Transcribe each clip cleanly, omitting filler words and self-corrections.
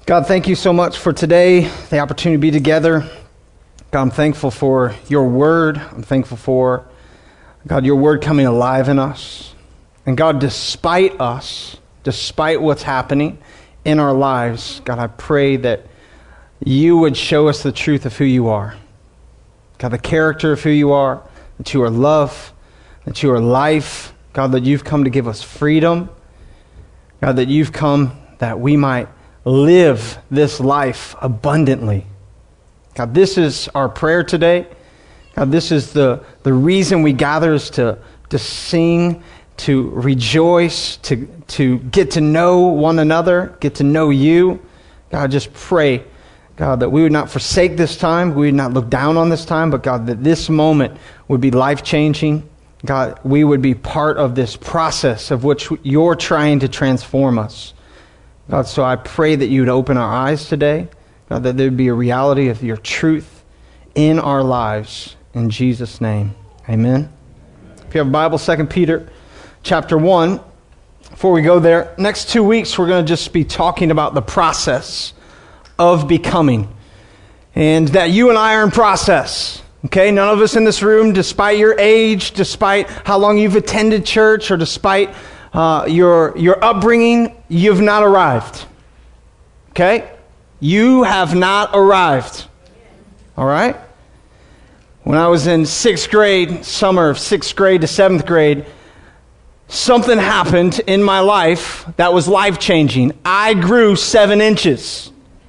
God, thank you so much for today, the opportunity to be together. God, I'm thankful for your word. I'm thankful for, God, your word coming alive in us. And God, despite us, despite what's happening in our lives, God, I pray that you would show us the truth of who you are. God, the character of who you are, that you are love, that you are life. God, that you've come to give us freedom. God, that you've come that we might live this life abundantly. God, this is our prayer today. God, this is the reason we gather is to sing, to rejoice, to get to know one another, get to know you. God, just pray, God, that we would not forsake this time, we would not look down on this time, but God, that this moment would be life-changing. God, we would be part of this process of which you're trying to transform us. God, so I pray that you would open our eyes today, God, that there would be a reality of your truth in our lives. In Jesus' name, amen. If you have a Bible, 2 Peter chapter 1. Before we go there, next 2 weeks we're going to just be talking about the process of becoming. And that you and I are in process. Okay, none of us in this room, despite your age, despite how long you've attended church, or despite your upbringing, you've not arrived. Okay? You have not arrived. All right? When I was in 6th grade, summer of 6th grade to 7th grade, something happened in my life that was life-changing. I grew 7 inches.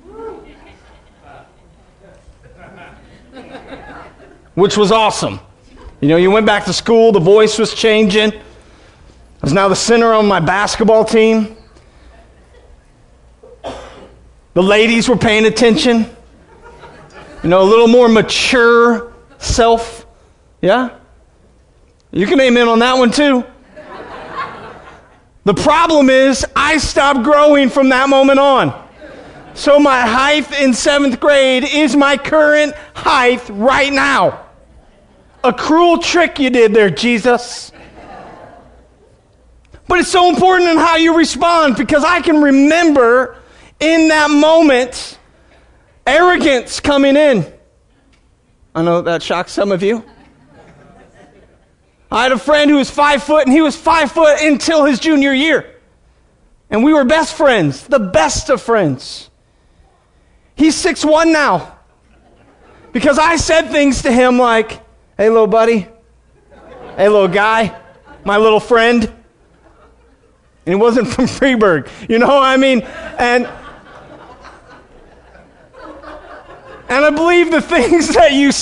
Which was awesome. You know, you went back to school, the voice was changing. I was now the center on my basketball team. The ladies were paying attention. You know, a little more mature self. Yeah? You can amen on that one too. The problem is, I stopped growing from that moment on. So my height in 7th grade is my current height right now. A cruel trick you did there, Jesus. But it's so important in how you respond, because I can remember in that moment arrogance coming in. I know that shocks some of you. I had a friend who was 5 foot, and he was 5 foot until his junior year. And we were best friends, the best of friends. He's 6'1" now. Because I said things to him like, "Hey, little buddy. Hey, little guy. My little friend." And he wasn't from Freeburg. You know what I mean? And I believe the things that you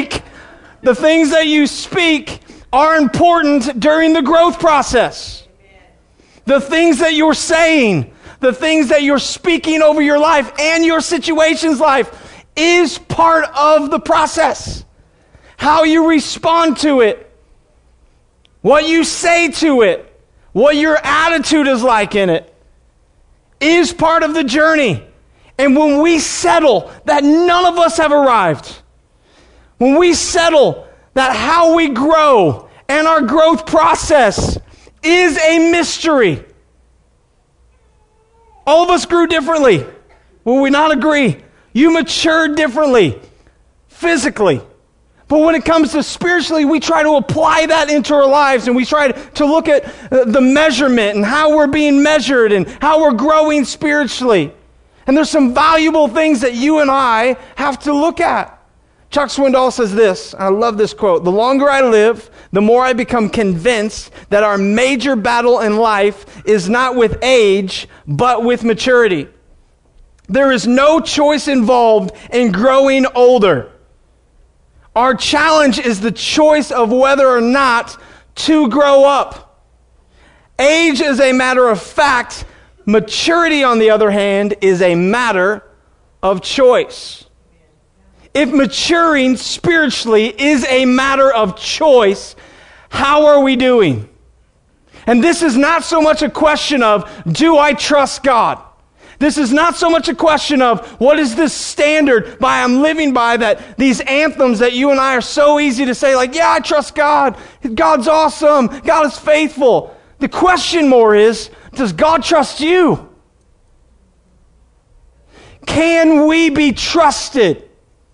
speak are important during the growth process. The things that you're saying, the things that you're speaking over your life and your situation's life is part of the process. How you respond to it, what you say to it, what your attitude is like in it, is part of the journey. And when we settle that none of us have arrived, when we settle that how we grow and our growth process is a mystery. All of us grew differently. Will we not agree? You matured differently, physically. But when it comes to spiritually, we try to apply that into our lives, and we try to look at the measurement and how we're being measured and how we're growing spiritually. And there's some valuable things that you and I have to look at. Chuck Swindoll says this, I love this quote: "The longer I live, the more I become convinced that our major battle in life is not with age, but with maturity. There is no choice involved in growing older. Our challenge is the choice of whether or not to grow up. Age is a matter of fact. Maturity, on the other hand, is a matter of choice." If maturing spiritually is a matter of choice, how are we doing? And this is not so much a question of, do I trust God? This is not so much a question of, what is this standard I'm living by, that these anthems that you and I are so easy to say, like, yeah, I trust God. God's awesome. God is faithful. The question more is, does God trust you? Can we be trusted?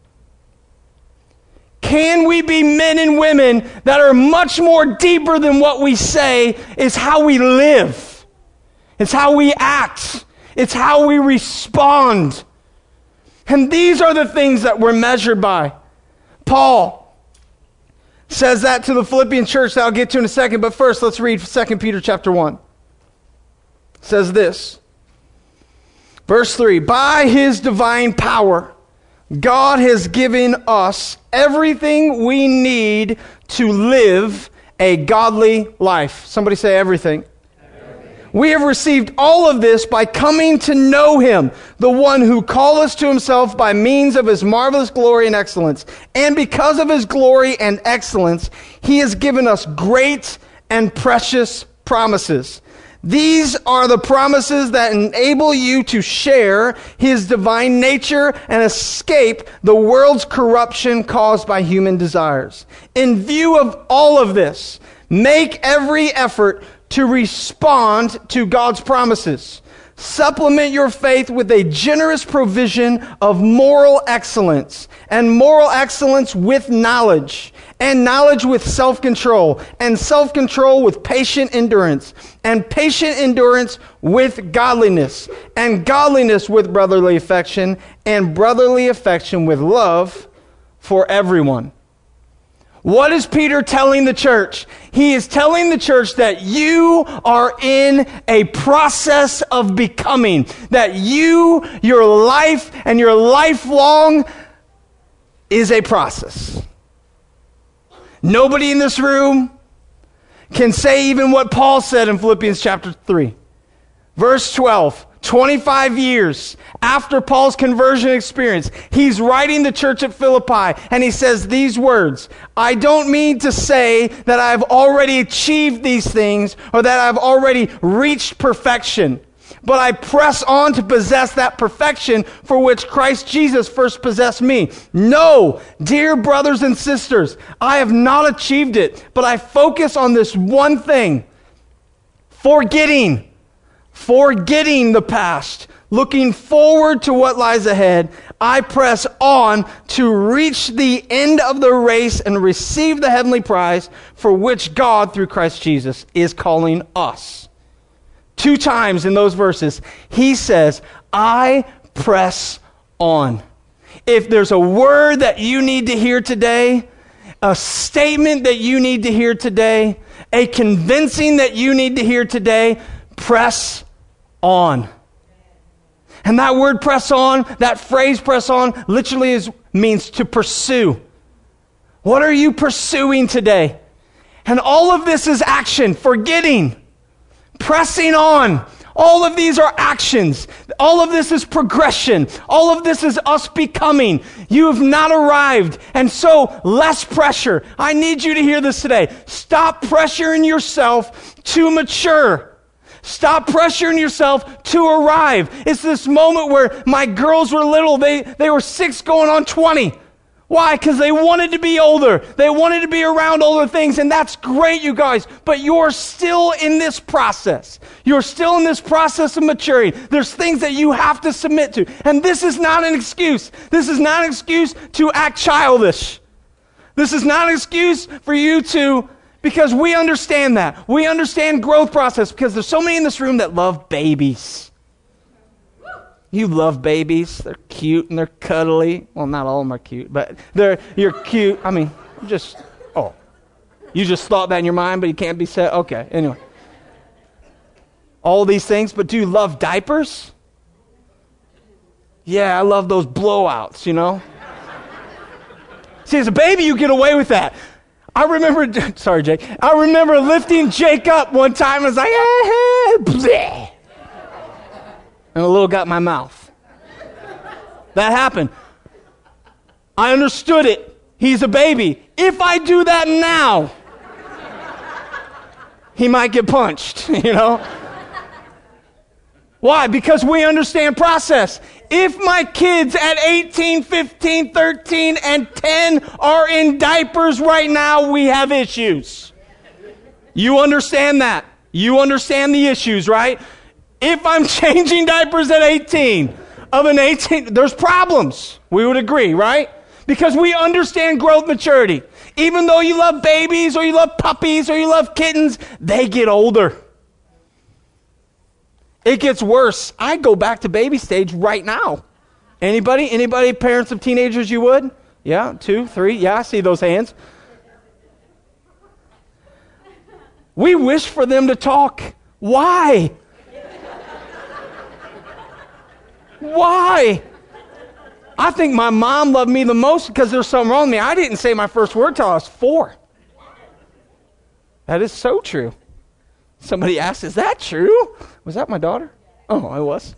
Can we be men and women that are much more deeper than what we say is how we live? It's how we act. It's how we respond. And these are the things that we're measured by. Paul says that to the Philippian church that I'll get to in a second. But first, let's read 2 Peter chapter 1. It says this. Verse 3, by his divine power, God has given us everything we need to live a godly life. Somebody say everything. We have received all of this by coming to know him, the one who called us to himself by means of his marvelous glory and excellence. And because of his glory and excellence, he has given us great and precious promises. These are the promises that enable you to share his divine nature and escape the world's corruption caused by human desires. In view of all of this, make every effort to respond to God's promises. Supplement your faith with a generous provision of moral excellence, and moral excellence with knowledge, and knowledge with self-control, and self-control with patient endurance, and patient endurance with godliness, and godliness with brotherly affection, and brotherly affection with love for everyone. What is Peter telling the church? He is telling the church that you are in a process of becoming. That your life and your lifelong is a process. Nobody in this room can say even what Paul said in Philippians chapter 3. Verse 12. 25 years after Paul's conversion experience, he's writing the church at Philippi, and he says these words, I don't mean to say that I've already achieved these things or that I've already reached perfection, but I press on to possess that perfection for which Christ Jesus first possessed me. No, dear brothers and sisters, I have not achieved it, but I focus on this one thing, forgetting the past, looking forward to what lies ahead. I press on to reach the end of the race and receive the heavenly prize for which God, through Christ Jesus, is calling us. 2 times in those verses, he says, I press on. If there's a word that you need to hear today, a statement that you need to hear today, a convincing that you need to hear today, press on. And that word press on, that phrase press on, literally means to pursue. What are you pursuing today? And all of this is action, forgetting, pressing on. All of these are actions. All of this is progression. All of this is us becoming. You have not arrived. And so, less pressure. I need you to hear this today. Stop pressuring yourself to mature. Stop pressuring yourself to arrive. It's this moment where my girls were little. They were 6 going on 20. Why? Because they wanted to be older. They wanted to be around older things, and that's great, you guys. But you're still in this process. You're still in this process of maturing. There's things that you have to submit to. And this is not an excuse. This is not an excuse to act childish. This is not an excuse for you to... Because we understand that. We understand growth process because there's so many in this room that love babies. You love babies. They're cute and they're cuddly. Well, not all of them are cute, but you're cute. I mean, you just thought that in your mind, but you can't be said. Okay, anyway. All these things, but do you love diapers? Yeah, I love those blowouts, you know. See, as a baby, you get away with that. I remember lifting Jake up one time. I was like, bleh. And a little got in my mouth. That happened. I understood it. He's a baby. If I do that now, he might get punched, you know? Why? Because we understand process. If my kids at 18, 15, 13, and 10 are in diapers right now, we have issues. You understand that. You understand the issues, right? If I'm changing diapers at 18, of an 18, there's problems. We would agree, right? Because we understand growth maturity. Even though you love babies or you love puppies or you love kittens, they get older. It gets worse. I go back to baby stage right now. Anybody? Anybody parents of teenagers you would? Yeah, 2, 3. Yeah, I see those hands. We wish for them to talk. Why? Why? I think my mom loved me the most because there's something wrong with me. I didn't say my first word till I was 4. That is so true. Somebody asked, is that true? Was that my daughter? Oh, I was.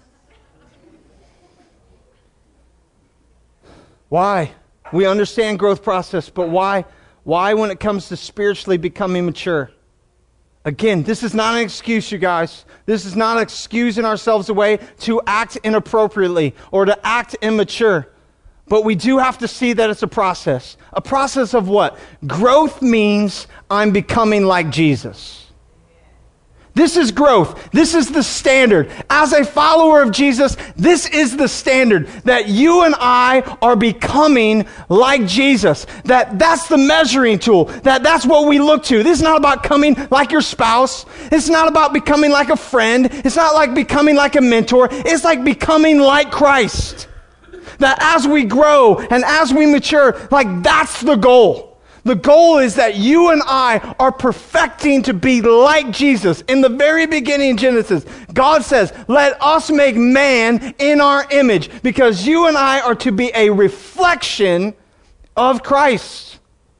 Why? We understand growth process, but why? Why when it comes to spiritually becoming mature? Again, this is not an excuse, you guys. This is not excusing ourselves away to act inappropriately or to act immature. But we do have to see that it's a process. A process of what? Growth means I'm becoming like Jesus. This is growth. This is the standard. As a follower of Jesus, this is the standard that you and I are becoming like Jesus. That's the measuring tool. That's what we look to. This is not about coming like your spouse. It's not about becoming like a friend. It's not like becoming like a mentor. It's like becoming like Christ. That as we grow and as we mature, like that's the goal. The goal is that you and I are perfecting to be like Jesus. In the very beginning of Genesis, God says, let us make man in our image, because you and I are to be a reflection of Christ.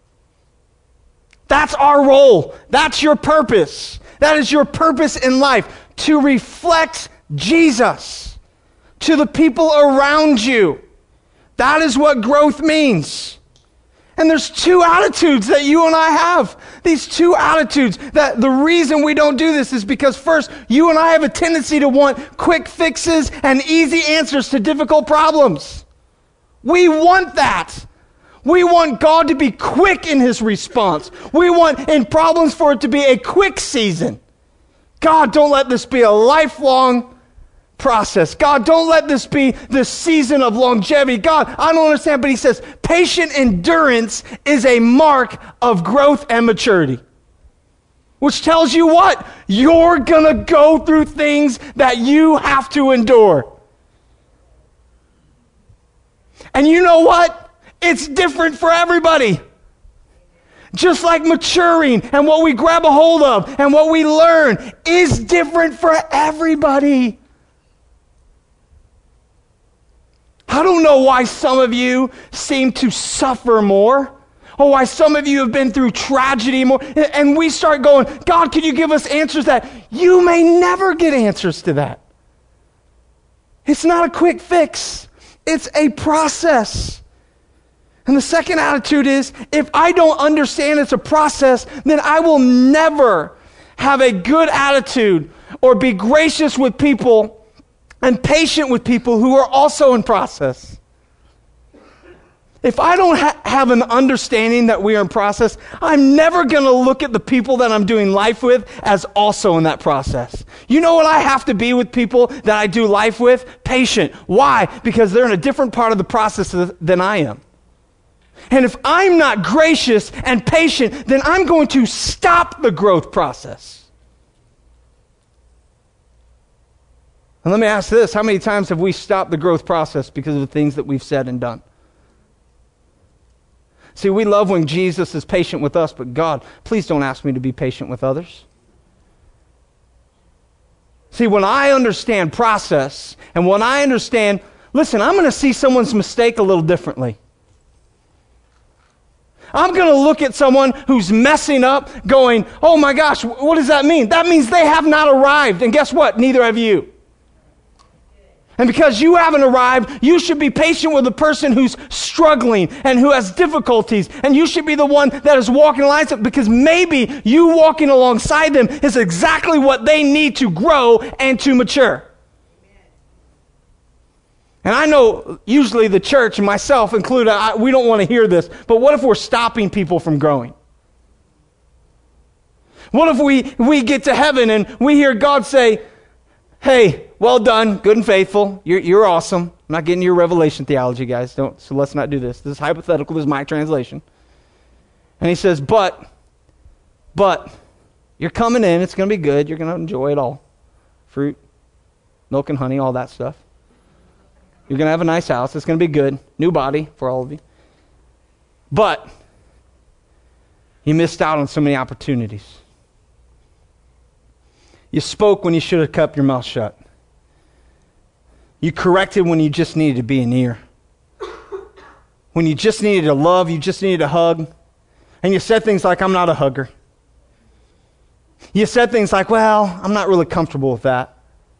That's our role. That's your purpose. That is your purpose in life, to reflect Jesus to the people around you. That is what growth means. And there's 2 attitudes that you and I have. These 2 attitudes, that the reason we don't do this is because first, you and I have a tendency to want quick fixes and easy answers to difficult problems. We want that. We want God to be quick in his response. We want in problems for it to be a quick season. God, don't let this be a lifelong process. God, don't let this be the season of longevity. God, I don't understand, but he says patient endurance is a mark of growth and maturity. Which tells you what? You're going to go through things that you have to endure. And you know what? It's different for everybody. Just like maturing and what we grab a hold of and what we learn is different for everybody. I don't know why some of you seem to suffer more, or why some of you have been through tragedy more, and we start going, God, can you give us answers that you may never get answers to that? It's not a quick fix. It's a process. And the second attitude is, if I don't understand it's a process, then I will never have a good attitude or be gracious with people and patient with people who are also in process. If I don't have an understanding that we are in process, I'm never going to look at the people that I'm doing life with as also in that process. You know what I have to be with people that I do life with? Patient. Why? Because they're in a different part of the process than I am. And if I'm not gracious and patient, then I'm going to stop the growth process. And let me ask this, how many times have we stopped the growth process because of the things that we've said and done? See, we love when Jesus is patient with us, but God, please don't ask me to be patient with others. See, when I understand process, and when I understand, listen, I'm going to see someone's mistake a little differently. I'm going to look at someone who's messing up going, oh my gosh, what does that mean? That means they have not arrived. And guess what? Neither have you. And because you haven't arrived, you should be patient with the person who's struggling and who has difficulties. And you should be the one that is walking alongside, because maybe you walking alongside them is exactly what they need to grow and to mature. And I know usually the church, and myself included, we don't want to hear this, but what if we're stopping people from growing? What if we get to heaven and we hear God say, hey, well done, good and faithful. You're awesome. I'm not getting your revelation theology, guys. So let's not do this. This is hypothetical. This is my translation. And he says, but, you're coming in. It's going to be good. You're going to enjoy it all. Fruit, milk and honey, all that stuff. You're going to have a nice house. It's going to be good. New body for all of you. But you missed out on so many opportunities. You spoke when you should have kept your mouth shut. You corrected when you just needed to be an ear. When you just needed to love, you just needed a hug. And you said things like, I'm not a hugger. You said things like, well, I'm not really comfortable with that.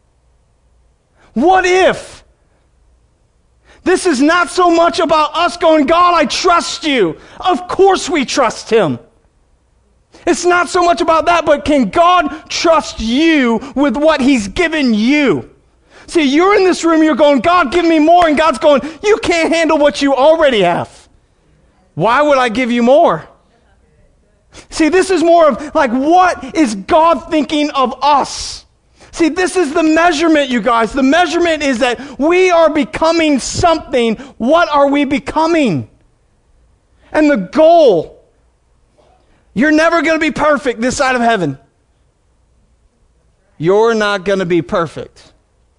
What if this is not so much about us going, God, I trust you. Of course we trust him. It's not so much about that, but can God trust you with what he's given you? See, you're in this room, you're going, God, give me more. And God's going, you can't handle what you already have. Why would I give you more? See, this is more of like, what is God thinking of us? See, this is the measurement, you guys. The measurement is that we are becoming something. What are we becoming? And the goal, you're never going to be perfect this side of heaven. You're not going to be perfect.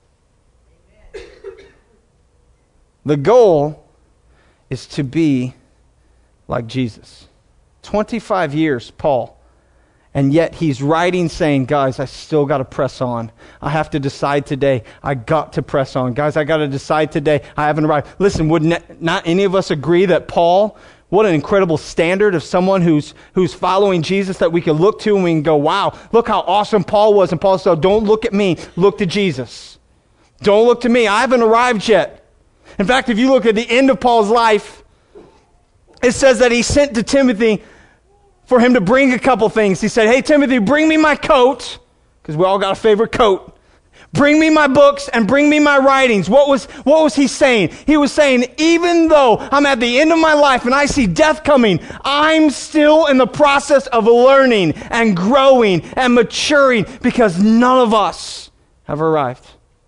The goal is to be like Jesus. 25 years, Paul. And yet he's writing saying, guys, I still got to press on. I have to decide today. I got to press on. Guys, I got to decide today. I haven't arrived. Listen, would not any of us agree that Paul, what an incredible standard of someone who's following Jesus that we can look to and we can go, wow, look how awesome Paul was. And Paul said, don't look at me. Look to Jesus. Don't look to me. I haven't arrived yet. In fact, if you look at the end of Paul's life, it says that he sent to Timothy for him to bring a couple things. He said, hey, Timothy, bring me my coat, because we all got a favorite coat. Bring me my books and bring me my writings. What was he saying? He was saying, even though I'm at the end of my life and I see death coming, I'm still in the process of learning and growing and maturing because none of us have arrived.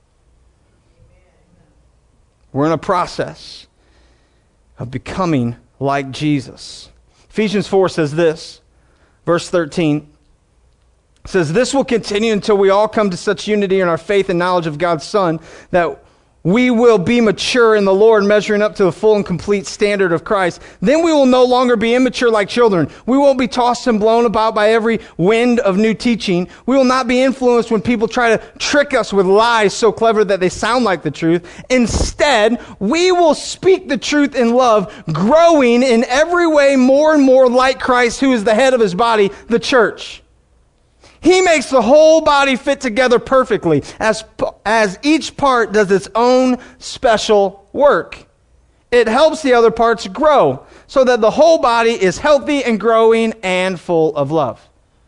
We're in a process of becoming like Jesus. Ephesians 4 says this, verse 13, says, this will continue until we all come to such unity in our faith and knowledge of God's Son that we will be mature in the Lord, measuring up to the full and complete standard of Christ. Then we will no longer be immature like children. We won't be tossed and blown about by every wind of new teaching. We will not be influenced when people try to trick us with lies so clever that they sound like the truth. Instead, we will speak the truth in love, growing in every way more and more like Christ, who is the head of his body, the church. He makes the whole body fit together perfectly as each part does its own special work. It helps the other parts grow so that the whole body is healthy and growing and full of love.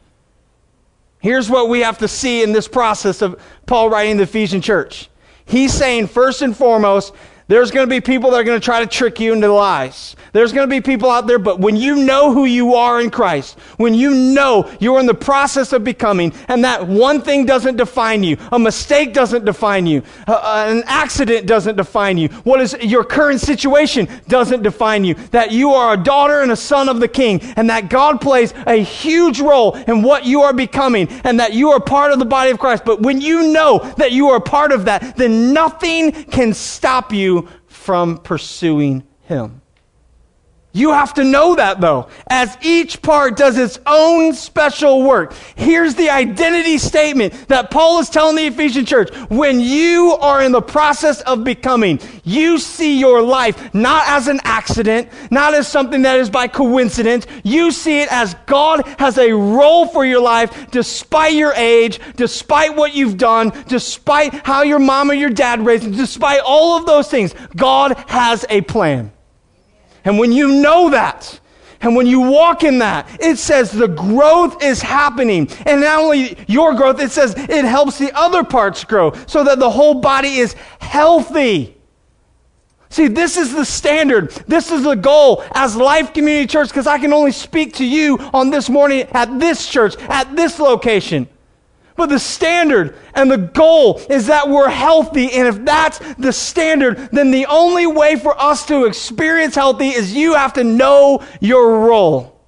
Here's what we have to see in this process of Paul writing the Ephesian church. He's saying, first and foremost, there's going to be people that are going to try to trick you into lies. There's going to be people out there, but when you know who you are in Christ, when you know you're in the process of becoming, and that one thing doesn't define you, a mistake doesn't define you, an accident doesn't define you, what is your current situation doesn't define you, that you are a daughter and a son of the King, and that God plays a huge role in what you are becoming, and that you are part of the body of Christ. But when you know that you are part of that, then nothing can stop you from pursuing him. You have to know that, though, as each part does its own special work. Here's the identity statement that Paul is telling the Ephesian church. When you are in the process of becoming, you see your life not as an accident, not as something that is by coincidence. You see it as God has a role for your life despite your age, despite what you've done, despite how your mom or your dad raised you, despite all of those things. God has a plan. And when you know that, and when you walk in that, it says the growth is happening. And not only your growth, it says it helps the other parts grow so that the whole body is healthy. See, this is the standard. This is the goal as Life Community Church, because I can only speak to you on this morning at this church, at this location. But the standard and the goal is that we're healthy. And if that's the standard, then the only way for us to experience healthy is you have to know your role.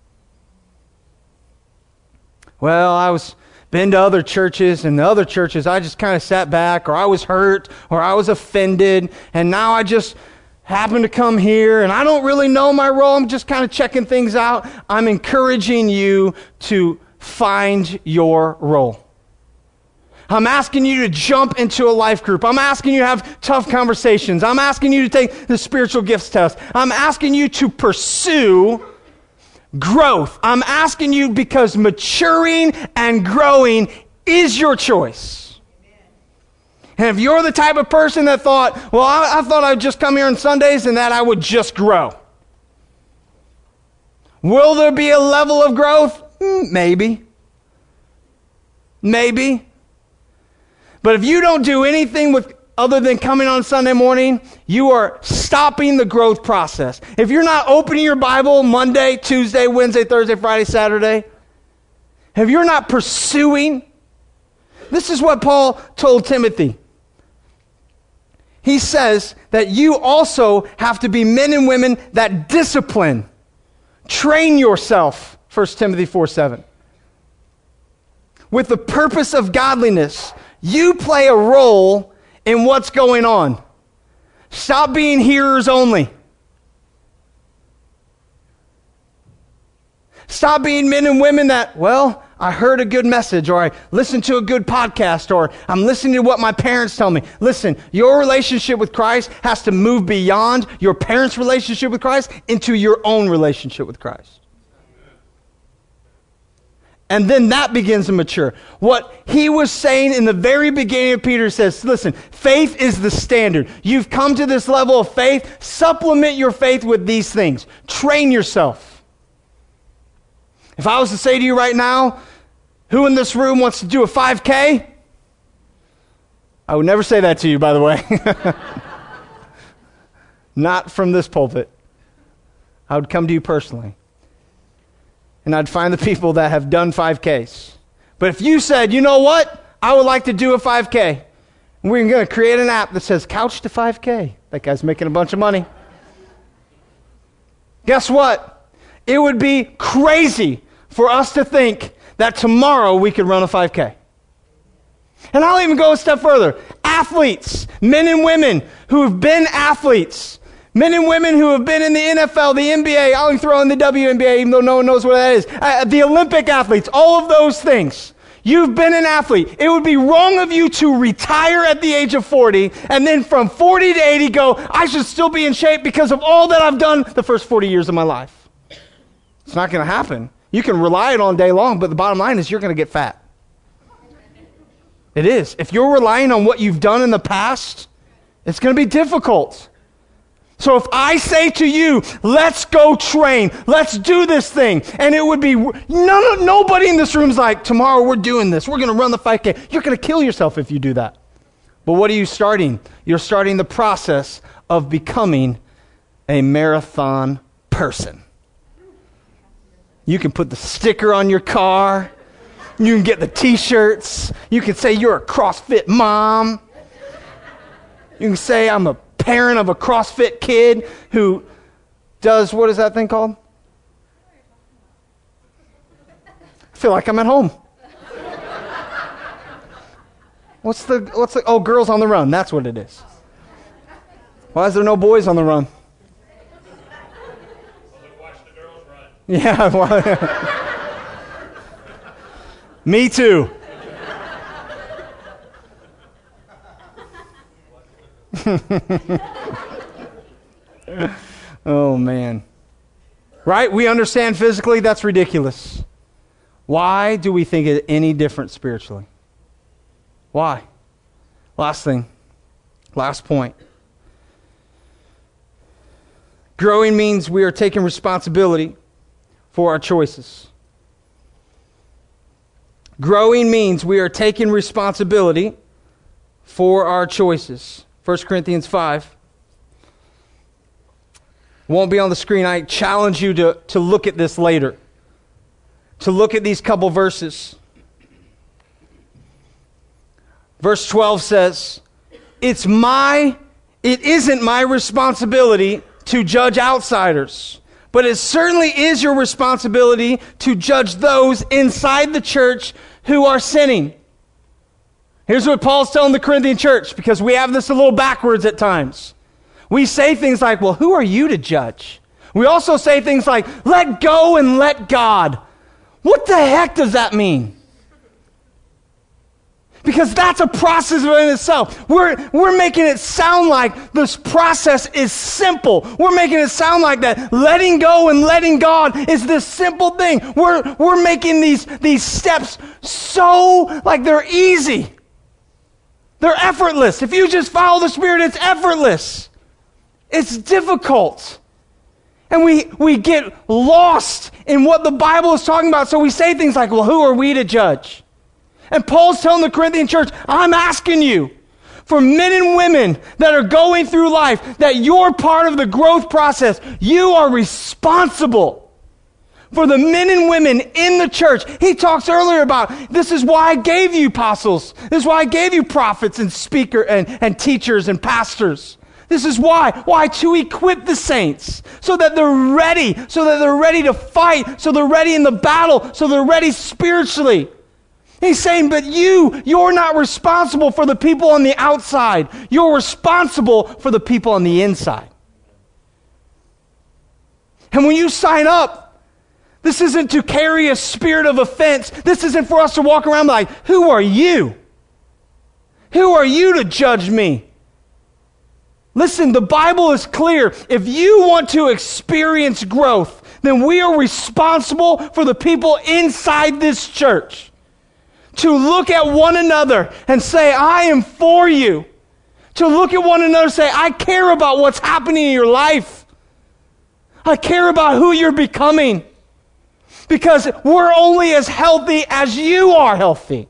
Well, I was been to other churches, and the other churches I just kind of sat back, or I was hurt, or I was offended, and now I just happen to come here, and I don't really know my role. I'm just kind of checking things out. I'm encouraging you to find your role. I'm asking you to jump into a life group. I'm asking you to have tough conversations. I'm asking you to take the spiritual gifts test. I'm asking you to pursue growth. I'm asking you because maturing and growing is your choice. And if you're the type of person that thought, well, I thought I'd just come here on Sundays and that I would just grow. Will there be a level of growth? Maybe. Maybe. But if you don't do anything other than coming on Sunday morning, you are stopping the growth process. If you're not opening your Bible Monday, Tuesday, Wednesday, Thursday, Friday, Saturday, if you're not pursuing, this is what Paul told Timothy. He says that you also have to be men and women that discipline. Train yourself, 1 Timothy 4:7. With the purpose of godliness, you play a role in what's going on. Stop being hearers only. Stop being men and women that, well, I heard a good message, or I listened to a good podcast, or I'm listening to what my parents tell me. Listen, your relationship with Christ has to move beyond your parents' relationship with Christ into your own relationship with Christ. And then that begins to mature. What he was saying in the very beginning of Peter says, listen, faith is the standard. You've come to this level of faith. Supplement your faith with these things. Train yourself. If I was to say to you right now, who in this room wants to do a 5K? I would never say that to you, by the way. Not from this pulpit. I would come to you personally. And I'd find the people that have done 5Ks. But if you said, you know what? I would like to do a 5K. And we're going to create an app that says Couch to 5K. That guy's making a bunch of money. Guess what? It would be crazy for us to think that tomorrow we could run a 5K. And I'll even go a step further. Athletes, men and women who have been athletes, men and women who have been in the NFL, the NBA, I'll even throw in the WNBA, even though no one knows what that is. The Olympic athletes, all of those things. You've been an athlete. It would be wrong of you to retire at the age of 40, and then from 40 to 80 go, I should still be in shape because of all that I've done the first 40 years of my life. It's not going to happen. You can rely on it all day long, but the bottom line is you're going to get fat. It is. If you're relying on what you've done in the past, it's going to be difficult. So if I say to you, let's go train, let's do this thing, and it would be, nobody in this room is like, tomorrow we're doing this, we're going to run the 5K. You're going to kill yourself if you do that. But what are you starting? You're starting the process of becoming a marathon person. You can put the sticker on your car. You can get the t-shirts. You can say you're a CrossFit mom. You can say I'm a parent of a CrossFit kid who does, what is that thing called? I feel like I'm at home. What's the, oh, Girls on the Run. That's what it is. Why is there no boys on the run? Watch the girls run. Yeah. Well, me too. Oh, man. Right? We understand physically that's ridiculous. Why do we think it any different spiritually? Why? Last thing. Last point. Growing means we are taking responsibility for our choices. Growing means we are taking responsibility for our choices. 1 Corinthians 5. Won't be on the screen. I challenge you to look at this later. To look at these couple verses. Verse 12 says, it isn't my responsibility to judge outsiders, but it certainly is your responsibility to judge those inside the church who are sinning. Here's what Paul's telling the Corinthian church, because we have this a little backwards at times. We say things like, well, who are you to judge? We also say things like, let go and let God. What the heck does that mean? Because that's a process in itself. We're making it sound like this process is simple. We're making it sound like that letting go and letting God is this simple thing. We're making these steps so like they're easy. They're effortless. If you just follow the Spirit, it's effortless. It's difficult. And we get lost in what the Bible is talking about. So we say things like, well, who are we to judge? And Paul's telling the Corinthian church, I'm asking you, for men and women that are going through life, that you're part of the growth process. You are responsible for the men and women in the church. He talks earlier about, this is why I gave you apostles. This is why I gave you prophets and speakers and teachers and pastors. This is why. Why? To equip the saints so that they're ready, to fight, so they're ready in the battle, so they're ready spiritually. He's saying, but you're not responsible for the people on the outside. You're responsible for the people on the inside. And when you sign up, this isn't to carry a spirit of offense. This isn't for us to walk around like, who are you? Who are you to judge me? Listen, the Bible is clear. If you want to experience growth, then we are responsible for the people inside this church. To look at one another and say, I am for you. To look at one another and say, I care about what's happening in your life. I care about who you're becoming. Because we're only as healthy as you are healthy.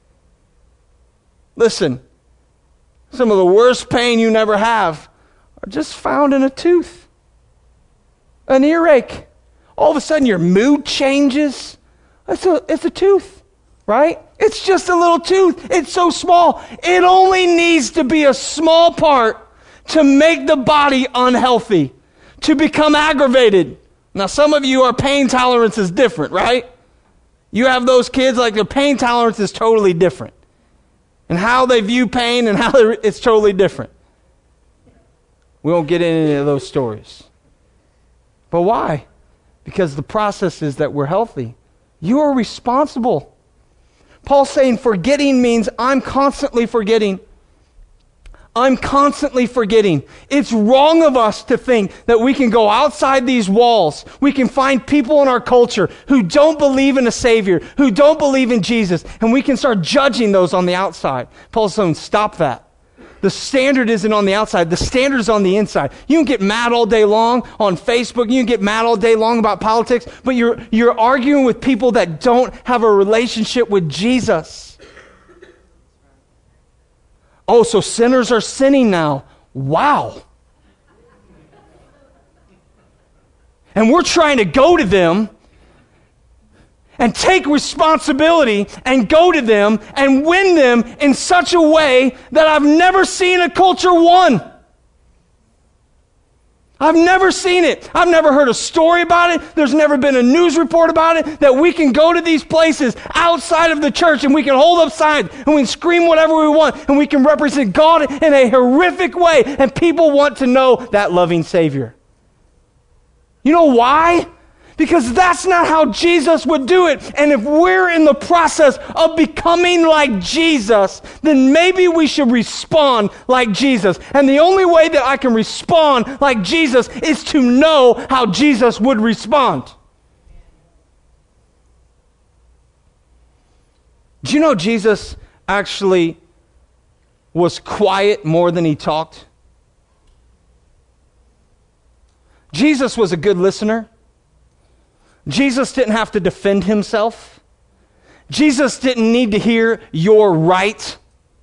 Listen, some of the worst pain you never have are just found in a tooth. An earache. All of a sudden your mood changes. It's a tooth, right? It's just a little tooth. It's so small. It only needs to be a small part to make the body unhealthy, to become aggravated. Now, some of you, our pain tolerance is different, right? You have those kids, like their pain tolerance is totally different. And how they view pain and it's totally different. We won't get into any of those stories. But why? Because the process is that we're healthy. You are responsible. Paul's saying forgetting means I'm constantly forgetting. I'm constantly forgetting. It's wrong of us to think that we can go outside these walls. We can find people in our culture who don't believe in a Savior, who don't believe in Jesus, and we can start judging those on the outside. Paul's saying, stop that. The standard isn't on the outside. The standard is on the inside. You can get mad all day long on Facebook. You can get mad all day long about politics, but you're arguing with people that don't have a relationship with Jesus. Oh, so sinners are sinning now. Wow. And we're trying to go to them and take responsibility and go to them and win them in such a way that I've never seen a culture won. I've never seen it. I've never heard a story about it. There's never been a news report about it, that we can go to these places outside of the church and we can hold up signs and we can scream whatever we want and we can represent God in a horrific way, and people want to know that loving Savior. You know why? Because that's not how Jesus would do it. And if we're in the process of becoming like Jesus, then maybe we should respond like Jesus. And the only way that I can respond like Jesus is to know how Jesus would respond. Do you know Jesus actually was quiet more than he talked? Jesus was a good listener. Jesus didn't have to defend himself. Jesus didn't need to hear you're right.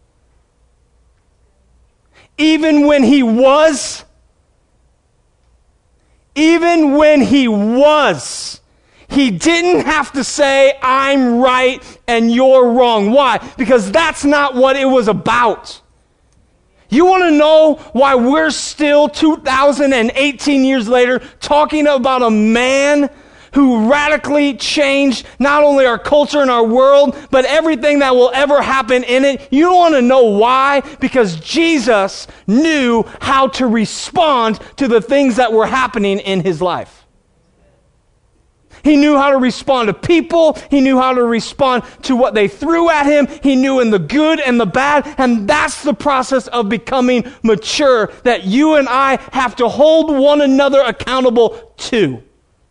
Even when he was, He didn't have to say, I'm right and you're wrong. Why? Because that's not what it was about. You want to know why we're still 2018 years later talking about a man who radically changed not only our culture and our world, but everything that will ever happen in it? You want to know why? Because Jesus knew how to respond to the things that were happening in his life. He knew how to respond to people. He knew how to respond to what they threw at him. He knew in the good and the bad. And that's the process of becoming mature that you and I have to hold one another accountable to.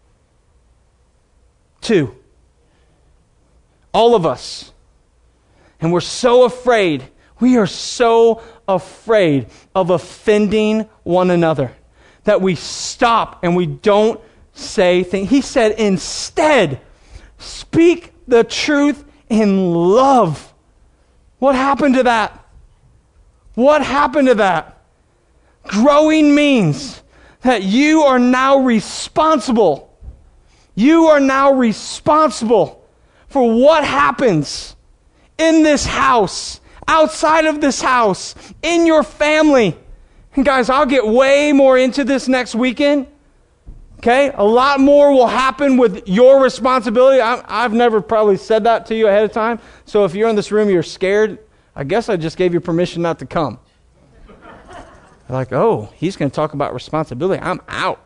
All of us. And we're so afraid. We are so afraid of offending one another that we stop and we don't say things. He said, instead, speak the truth in love. What happened to that? What happened to that? Growing means that you are now responsible. You are now responsible for what happens in this house, outside of this house, in your family. And guys, I'll get way more into this next weekend. Okay? A lot more will happen with your responsibility. I've never probably said that to you ahead of time. So if you're in this room, you're scared, I guess I just gave you permission not to come. Like, oh, he's going to talk about responsibility. I'm out.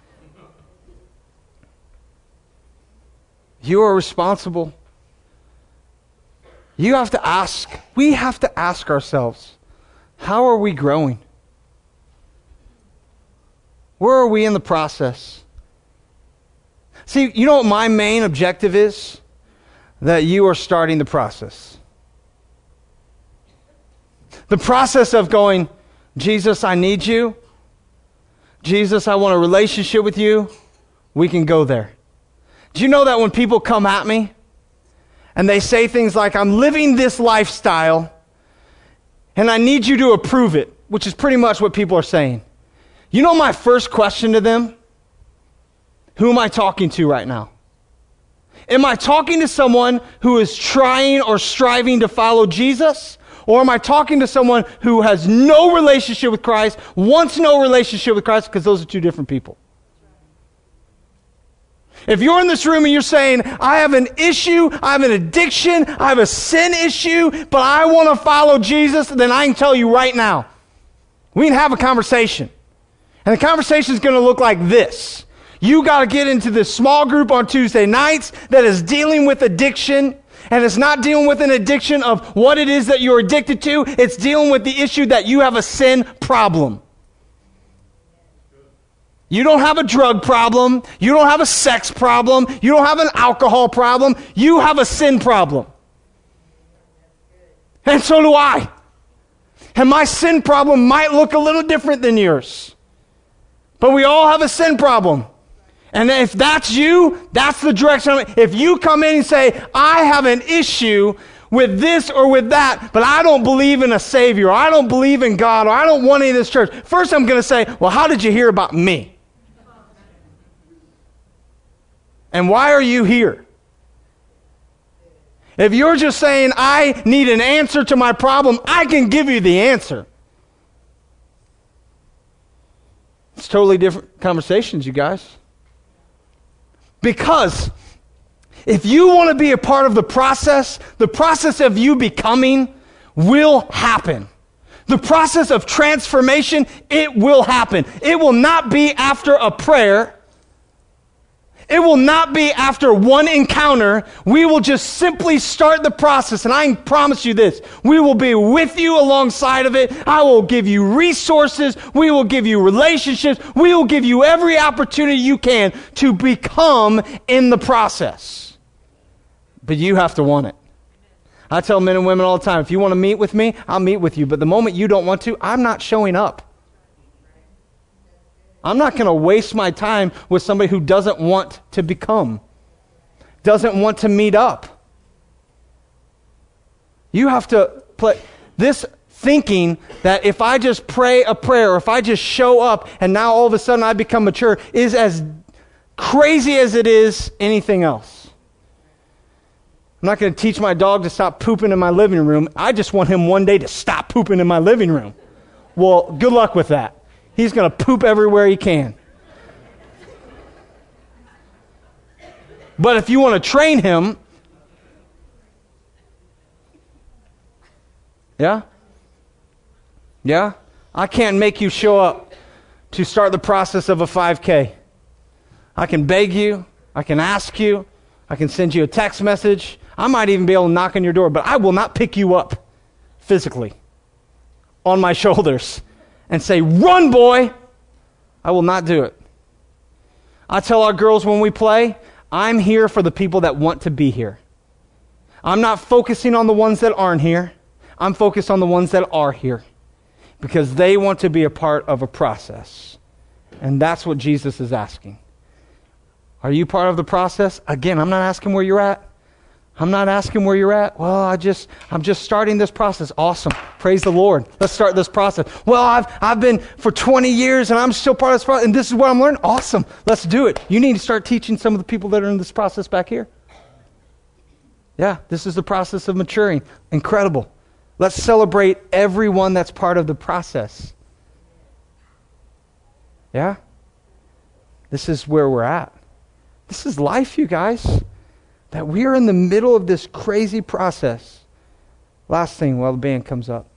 You are responsible. You have to ask. We have to ask ourselves, how are we growing? Where are we in the process? See, you know what my main objective is? That you are starting the process. The process of going, Jesus, I need you. Jesus, I want a relationship with you. We can go there. Do you know that when people come at me and they say things like, I'm living this lifestyle and I need you to approve it, which is pretty much what people are saying. You know my first question to them? Who am I talking to right now? Am I talking to someone who is trying or striving to follow Jesus? Or am I talking to someone who has no relationship with Christ, wants no relationship with Christ? Because those are two different people. If you're in this room and you're saying, I have an issue, I have an addiction, I have a sin issue, but I want to follow Jesus, then I can tell you right now, we can have a conversation. And the conversation is going to look like this. You got to get into this small group on Tuesday nights that is dealing with addiction. And it's not dealing with an addiction of what it is that you're addicted to. It's dealing with the issue that you have a sin problem. You don't have a drug problem. You don't have a sex problem. You don't have an alcohol problem. You have a sin problem. And so do I. And my sin problem might look a little different than yours. But we all have a sin problem. And if that's you, that's the direction. If you come in and say, I have an issue with this or with that, but I don't believe in a Savior, or I don't believe in God, or I don't want any of this church. First I'm going to say, well, how did you hear about me? And why are you here? If you're just saying, I need an answer to my problem, I can give you the answer. It's totally different conversations, you guys. Because if you want to be a part of the process of you becoming will happen. The process of transformation, it will happen. It will not be after a prayer. It will not be after one encounter. We will just simply start the process. And I promise you this, we will be with you alongside of it. I will give you resources. We will give you relationships. We will give you every opportunity you can to become in the process. But you have to want it. I tell men and women all the time, if you want to meet with me, I'll meet with you. But the moment you don't want to, I'm not showing up. I'm not going to waste my time with somebody who doesn't want to become, doesn't want to meet up. You have to play this thinking that if I just pray a prayer, or if I just show up and now all of a sudden I become mature, is as crazy as it is anything else. I'm not going to teach my dog to stop pooping in my living room. I just want him one day to stop pooping in my living room. Well, good luck with that. He's going to poop everywhere he can. But if you want to train him, yeah? I can't make you show up to start the process of a 5K. I can beg you. I can ask you. I can send you a text message. I might even be able to knock on your door, but I will not pick you up physically on my shoulders and say, run, boy. I will not do it. I tell our girls when we play, I'm here for the people that want to be here. I'm not focusing on the ones that aren't here. I'm focused on the ones that are here because they want to be a part of a process. And that's what Jesus is asking. Are you part of the process? Again, I'm not asking where you're at. I'm not asking where you're at. Well, I'm just starting this process. Awesome. Praise the Lord. Let's start this process. Well, I've been for 20 years and I'm still part of this process and this is what I'm learning. Awesome. Let's do it. You need to start teaching some of the people that are in this process back here. Yeah, this is the process of maturing. Incredible. Let's celebrate everyone that's part of the process. Yeah? This is where we're at. This is life, you guys. That we are in the middle of this crazy process. Last thing while the band comes up.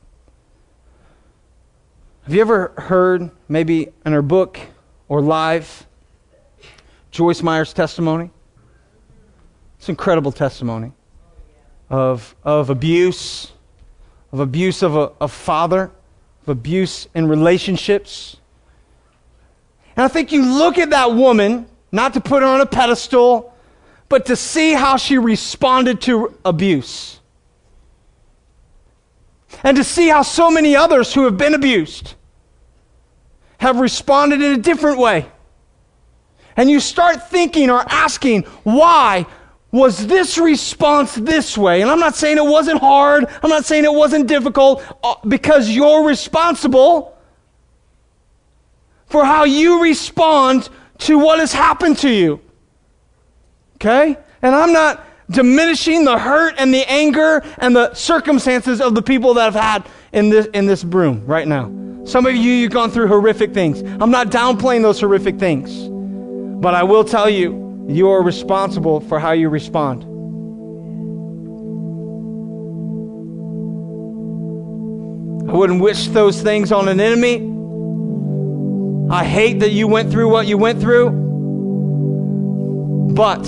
Have you ever heard, maybe in her book or live, Joyce Meyer's testimony? It's an incredible testimony of abuse, of a father, of abuse in relationships. And I think you look at that woman, not to put her on a pedestal, but to see how she responded to abuse. And to see how so many others who have been abused have responded in a different way. And you start thinking or asking, why was this response this way? And I'm not saying it wasn't hard. I'm not saying it wasn't difficult, because you're responsible for how you respond to what has happened to you. Okay? And I'm not diminishing the hurt and the anger and the circumstances of the people that have had in this room right now. Some of you, you've gone through horrific things. I'm not downplaying those horrific things. But I will tell you, you are responsible for how you respond. I wouldn't wish those things on an enemy. I hate that you went through what you went through. But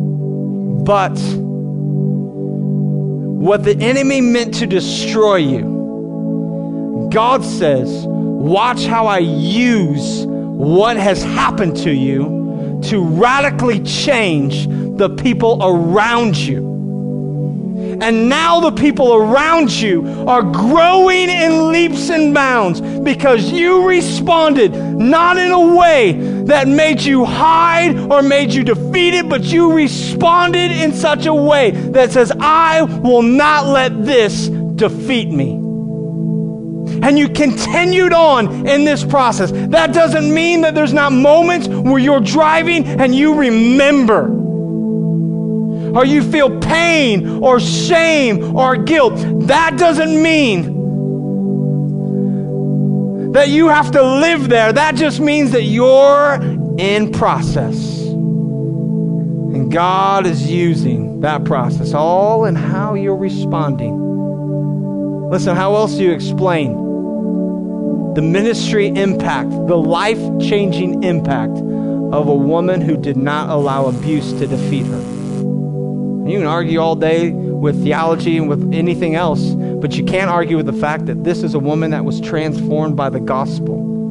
what the enemy meant to destroy you, God says, watch how I use what has happened to you to radically change the people around you. And now the people around you are growing in leaps and bounds because you responded not in a way that made you hide or made you defeated, but you responded in such a way that says, I will not let this defeat me. And you continued on in this process. That doesn't mean that there's not moments where you're driving and you remember, or you feel pain or shame or guilt. That doesn't mean that you have to live there. That just means that you're in process. And God is using that process all in how you're responding. Listen, how else do you explain the ministry impact, the life-changing impact of a woman who did not allow abuse to defeat her? You can argue all day with theology and with anything else, but you can't argue with the fact that this is a woman that was transformed by the gospel.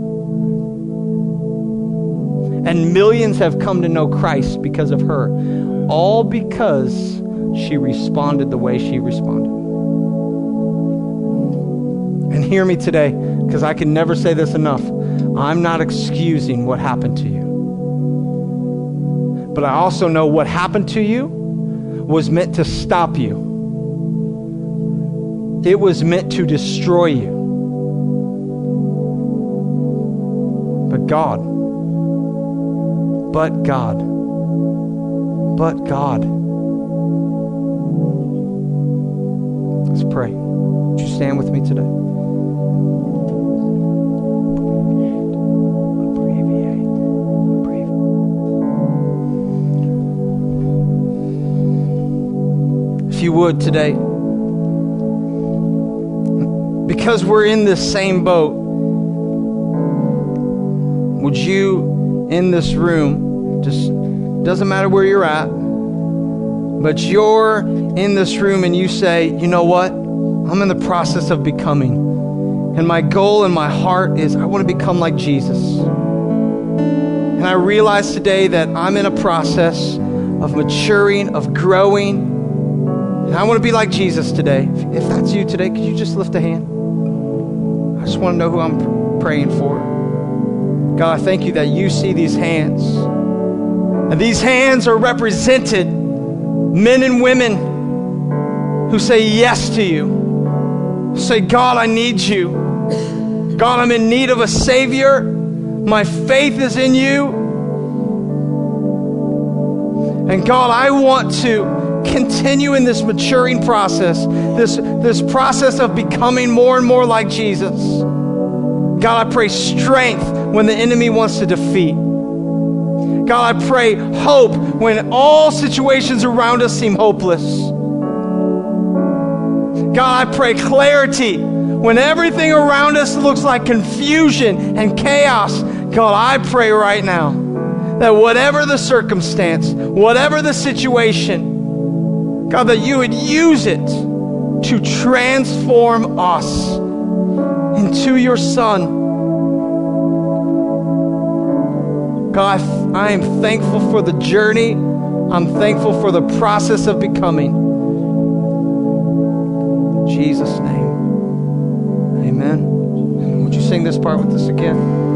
And millions have come to know Christ because of her, all because she responded the way she responded. And hear me today, because I can never say this enough. I'm not excusing what happened to you. But I also know what happened to you was meant to stop you. It was meant to destroy you. but God. But God. Let's pray. Would you stand with me today? If you would today, because we're in this same boat, would you in this room, just doesn't matter where you're at, but you're in this room and you say, you know what? I'm in the process of becoming. And my goal in my heart is I want to become like Jesus. And I realize today that I'm in a process of maturing, of growing. And I want to be like Jesus today. If that's you today, could you just lift a hand? I just want to know who I'm praying for. God, I thank you that you see these hands. And these hands are represented men and women who say yes to you. Say, God, I need you. God, I'm in need of a Savior. My faith is in you. And God, I want to continue in this maturing process, this process of becoming more and more like Jesus. God, I pray strength when the enemy wants to defeat. God, I pray hope when all situations around us seem hopeless. God, I pray clarity when everything around us looks like confusion and chaos. God, I pray right now that whatever the circumstance, whatever the situation, God, that you would use it to transform us into your Son. God, I am thankful for the journey. I'm thankful for the process of becoming. In Jesus' name, amen. Would you sing this part with us again?